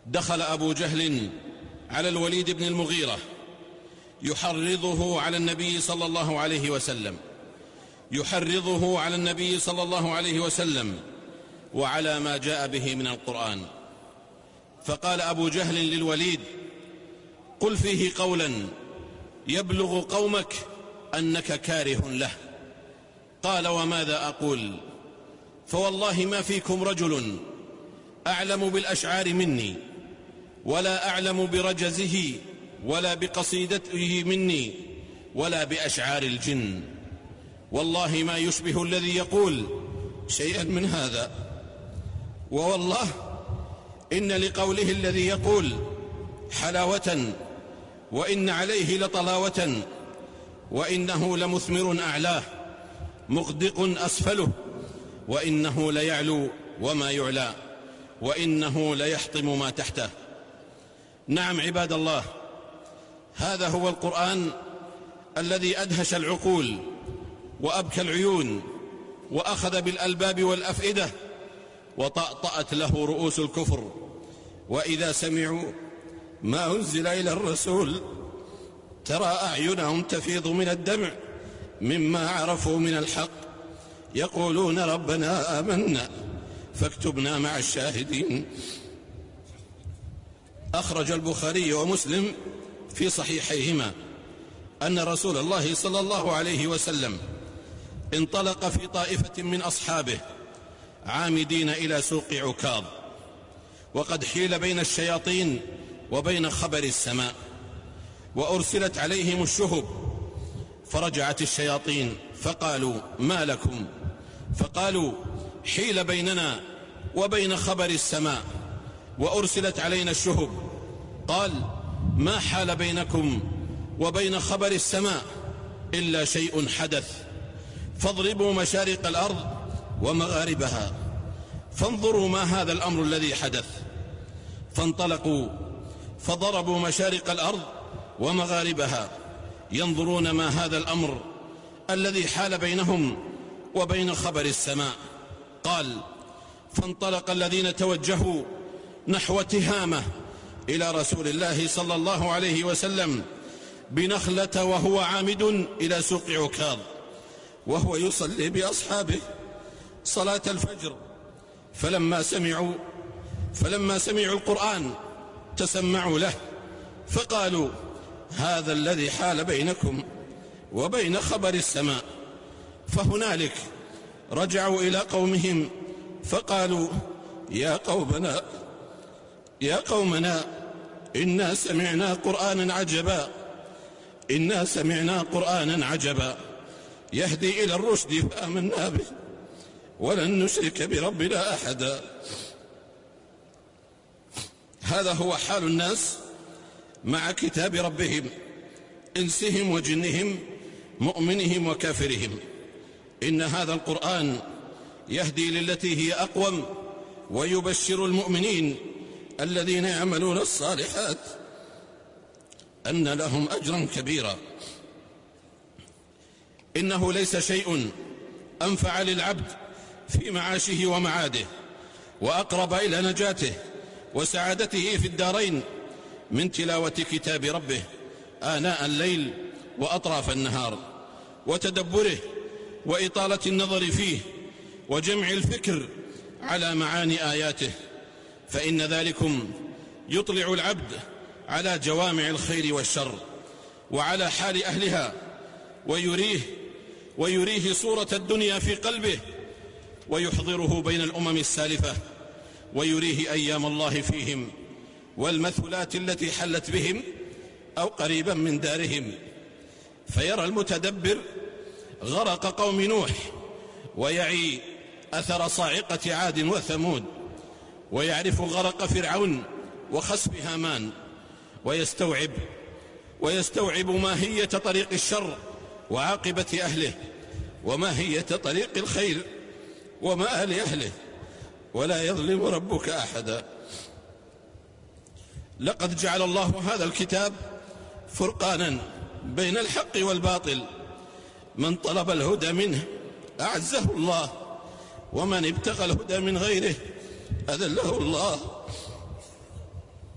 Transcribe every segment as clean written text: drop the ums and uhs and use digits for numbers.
دخل أبو جهل على الوليد بن المغيرة يحرضه على النبي صلى الله عليه وسلم وعلى ما جاء به من القرآن. فقال أبو جهل للوليد: قل فيه قولا يبلغ قومك أنك كاره له. قال: وماذا أقول؟ فوالله ما فيكم رجل أعلم بالأشعار مني، ولا أعلم برجزه ولا بقصيدته مني، ولا بأشعار الجن. والله ما يشبه الذي يقول شيئا من هذا. ووالله إن لقوله الذي يقول حلاوة، وإن عليه لطلاوة، وإنه لمثمر أعلاه مغدق أسفله، وإنه ليعلو وما يعلى، وإنه ليحطم ما تحته. نعم عباد الله، هذا هو القرآن الذي أدهش العقول وأبكى العيون وأخذ بالألباب والأفئدة وطأطأت له رؤوس الكفر. وإذا سمعوا ما أنزل إلى الرسول ترى أعينهم تفيض من الدمع مما عرفوا من الحق، يقولون ربنا آمنا فاكتبنا مع الشاهدين. أخرج البخاري ومسلم في صحيحيهما أن رسول الله صلى الله عليه وسلم انطلق في طائفة من أصحابه عامدين إلى سوق عكاظ، وقد حيل بين الشياطين وبين خبر السماء، وأرسلت عليهم الشهب. فرجعت الشياطين فقالوا: ما لكم؟ فقالوا: حيل بيننا وبين خبر السماء وأرسلت علينا الشهب. قال: ما حال بينكم وبين خبر السماء إلا شيء حدث، فاضربوا مشارق الأرض ومغاربها فانظروا ما هذا الأمر الذي حدث. فانطلقوا فضربوا مشارق الأرض ومغاربها ينظرون ما هذا الأمر الذي حال بينهم وبين خبر السماء. قال: فانطلق الذين توجهوا نحو تهامة إلى رسول الله صلى الله عليه وسلم بنخلة، وهو عامد إلى سوق عكاظ، وهو يصلي بأصحابه صلاة الفجر. فلما سمعوا القرآن تسمعوا له، فقالوا: هذا الذي حال بينكم وبين خبر السماء. فهنالك رجعوا إلى قومهم فقالوا: يا قومنا إنا سمعنا قرآنا عجبا يهدي إلى الرشد فآمنا به ولن نشرك بربنا أحدا. هذا هو حال الناس مع كتاب ربهم، إنسهم وجنهم، مؤمنهم وكافرهم. إن هذا القرآن يهدي للتي هي أقوم، ويبشر المؤمنين الذين يعملون الصالحات أن لهم أجرا كبيرا. إنه ليس شيء أنفع للعبد في معاشه ومعاده وأقرب إلى نجاته وسعادته في الدارين من تلاوة كتاب ربه آناء الليل وأطراف النهار، وتدبره وإطالة النظر فيه وجمع الفكر على معاني آياته، فإن ذلكم يطلع العبد على جوامع الخير والشر وعلى حال أهلها، ويريه صورة الدنيا في قلبه، ويحضره بين الأمم السالفة، ويريه أيام الله فيهم والمثلات التي حلت بهم أو قريبا من دارهم. فيرى المتدبر غرق قوم نوح، ويعي أثر صاعقة عاد وثمود، ويعرف غرق فرعون وخسف هامان، ويستوعب ماهية طريق الشر وعاقبة أهله، وماهية طريق الخير ومآل أهله، ولا يظلم ربك أحدا. لقد جعل الله هذا الكتاب فرقانا بين الحق والباطل، من طلب الهدى منه أعزه الله، ومن ابتغى الهدى من غيره أذله الله.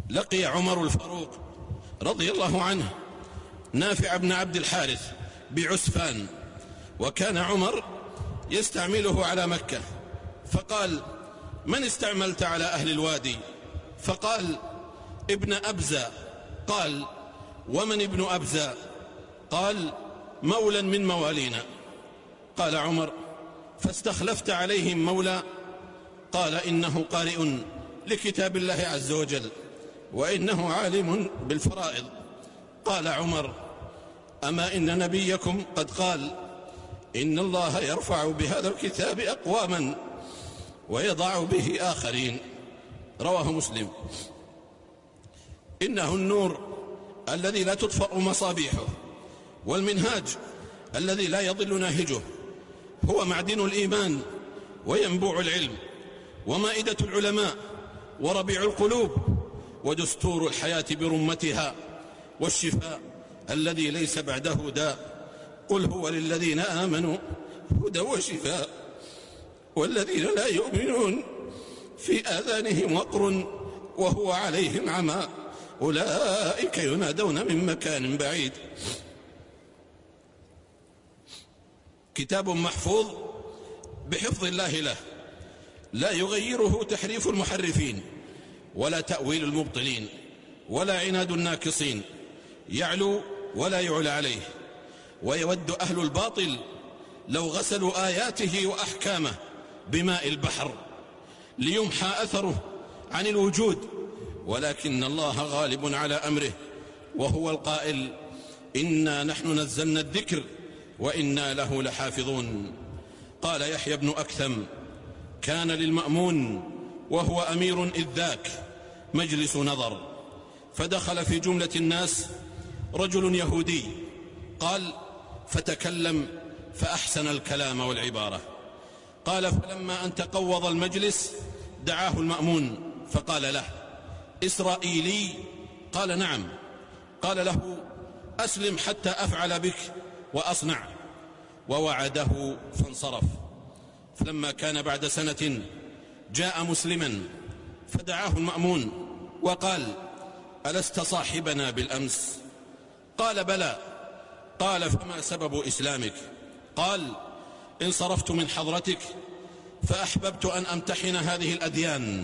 لقي عمر الفاروق رضي الله عنه نافع بن عبد الحارث بعسفان، وكان عمر يستعمله على مكة، فقال: من استعملت على أهل الوادي؟ فقال: ابن أبزة. قال: ومن ابن أبزة؟ قال: مولا من موالينا. قال عمر: فاستخلفت عليهم مولا؟ قال: إنه قارئ لكتاب الله عز وجل، وإنه عالم بالفرائض. قال عمر: أما إن نبيكم قد قال: إن الله يرفع بهذا الكتاب أقواما ويضع به آخرين. رواه مسلم. إنه النور الذي لا تطفأ مصابيحه، والمنهاج الذي لا يضل ناهجه، هو معدن الإيمان وينبوع العلم ومائدة العلماء وربيع القلوب ودستور الحياة برمتها، والشفاء الذي ليس بعده داء. قل هو للذين آمنوا هدى وشفاء، والذين لا يؤمنون في آذانهم وقر وهو عليهم عمى، أولئك ينادون من مكان بعيد. كتاب محفوظ بحفظ الله له، لا يغيره تحريف المحرفين ولا تأويل المبطلين ولا عناد الناكصين، يعلو ولا يعلى عليه. ويود أهل الباطل لو غسلوا آياته وأحكامه بماء البحر ليمحى أثره عن الوجود، ولكن الله غالب على أمره، وهو القائل: إنا نحن نزلنا الذكر وإنا له لحافظون. قال يحيى بن أكثم: كان للمأمون وهو أمير إذ ذاك مجلس نظر، فدخل في جملة الناس رجل يهودي، قال: فتكلم فأحسن الكلام والعبارة. قال: فلما أن تقوض المجلس دعاه المأمون فقال له: إسرائيلي؟ قال: نعم. قال له: أسلم حتى أفعل بك وأصنع. ووعده فانصرف. فلما كان بعد سنة جاء مسلما فدعاه المأمون وقال: ألست صاحبنا بالأمس؟ قال: بلى. قال: فما سبب إسلامك؟ قال: انصرفت من حضرتك فأحببت أن أمتحن هذه الأديان،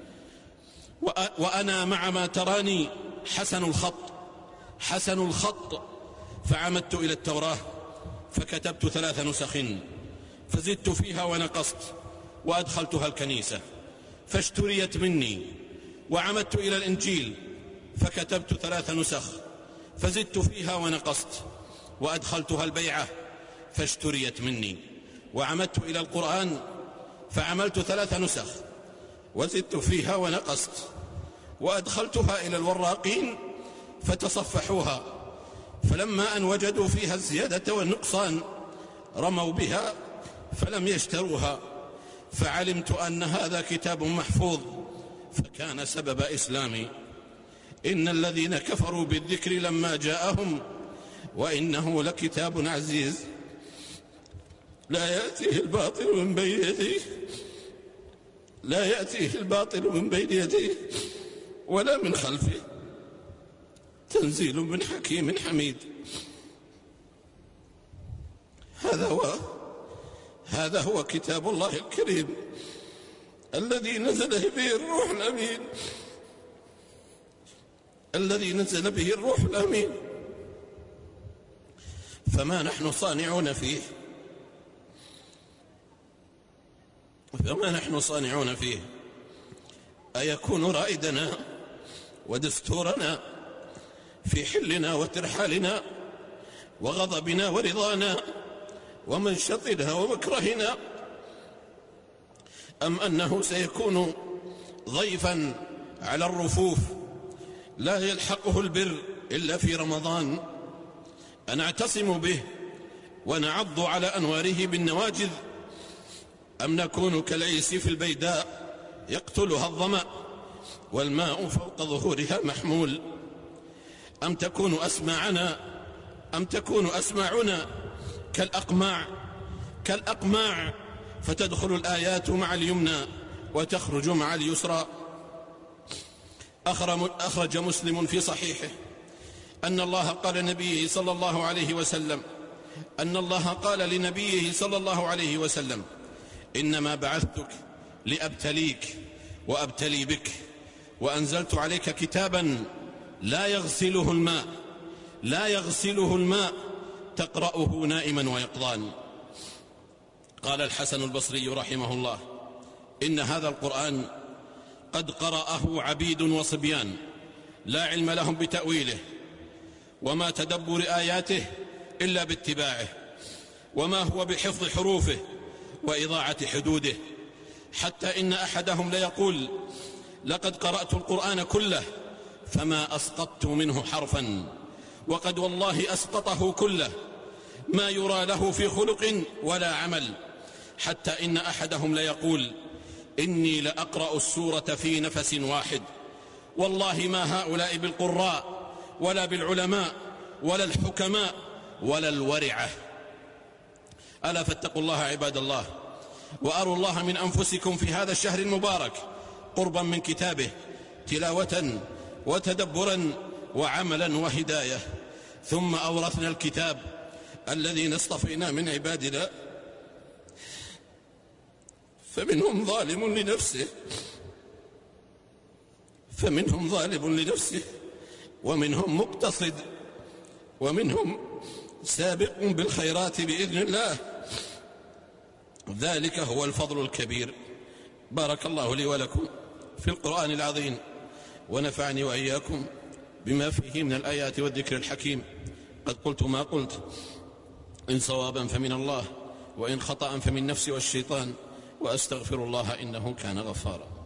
وأنا مع ما تراني حسن الخط، فعمدت إلى التوراة فكتبت 3 نسخ، فزدت فيها ونقصت، وأدخلتها الكنيسة فاشتريت مني. وعمدت إلى الإنجيل فكتبت 3 نسخ، فزدت فيها ونقصت، وأدخلتها البيعة فاشتريت مني. وعمدت إلى القرآن فعملت 3 نسخ وزدت فيها ونقصت، وأدخلتها إلى الوراقين فتصفحوها، فلما أن وجدوا فيها الزيادة والنقصان رموا بها فلم يشتروها، فعلمت أن هذا كتاب محفوظ، فكان سبب إسلامي. إن الذين كفروا بالذكر لما جاءهم وإنه لكتاب عزيز لا يأتيه الباطل من بين يديه ولا من خلفه، تنزيل من حكيم حميد. هذا هو كتاب الله الكريم الذي نزل به الروح الأمين، فما نحن صانعون فيه أيكون رائدنا ودستورنا في حلنا وترحالنا وغضبنا ورضانا ومنشطنا ومكرهنا، أم أنه سيكون ضيفا على الرفوف لا يلحقه البر إلا في رمضان، أنعتصم به ونعض على أنواره بالنواجذ، أم نكون كالعيس في البيداء يقتلها الظمأ والماء فوق ظهورها محمول، أم تكون أسماعنا كالأقماع فتدخل الآيات مع اليمنى وتخرج مع اليسرى. أخرج مسلم في صحيحه أن الله قال لنبيه صلى الله عليه وسلم إنما بعثتك لأبتليك وأبتلي بك، وأنزلت عليك كتابا لا يغسله الماء تقرأه نائما ويقظان. قال الحسن البصري رحمه الله: إن هذا القرآن قد قرأه عبيد وصبيان لا علم لهم بتأويله وما تدبر آياته إلا باتباعه، وما هو بحفظ حروفه وإضاعة حدوده، حتى إن أحدهم ليقول: لقد قرأت القرآن كله فما أسقطت منه حرفا، وقد والله أسقطه كله، ما يرى له في خلق ولا عمل، حتى إن أحدهم ليقول: إني لأقرأ السورة في نفس واحد، والله ما هؤلاء بالقراء ولا بالعلماء ولا الحكماء ولا الورعة. ألا فاتقوا الله عباد الله، وأروا الله من أنفسكم في هذا الشهر المبارك قربا من كتابه، تلاوة وتدبرا وعملا وهداية. ثم أورثنا الكتاب الذين اصطفينا من عبادنا، فمنهم ظالم لنفسه ومنهم مقتصد ومنهم سابق بالخيرات بإذن الله، ذلك هو الفضل الكبير. بارك الله لي ولكم في القرآن العظيم، ونفعني وإياكم بما فيه من الآيات والذكر الحكيم. قد قلت ما قلت، إن صوابا فمن الله، وإن خطأ فمن نفسي والشيطان، وأستغفر الله إنه كان غفارا.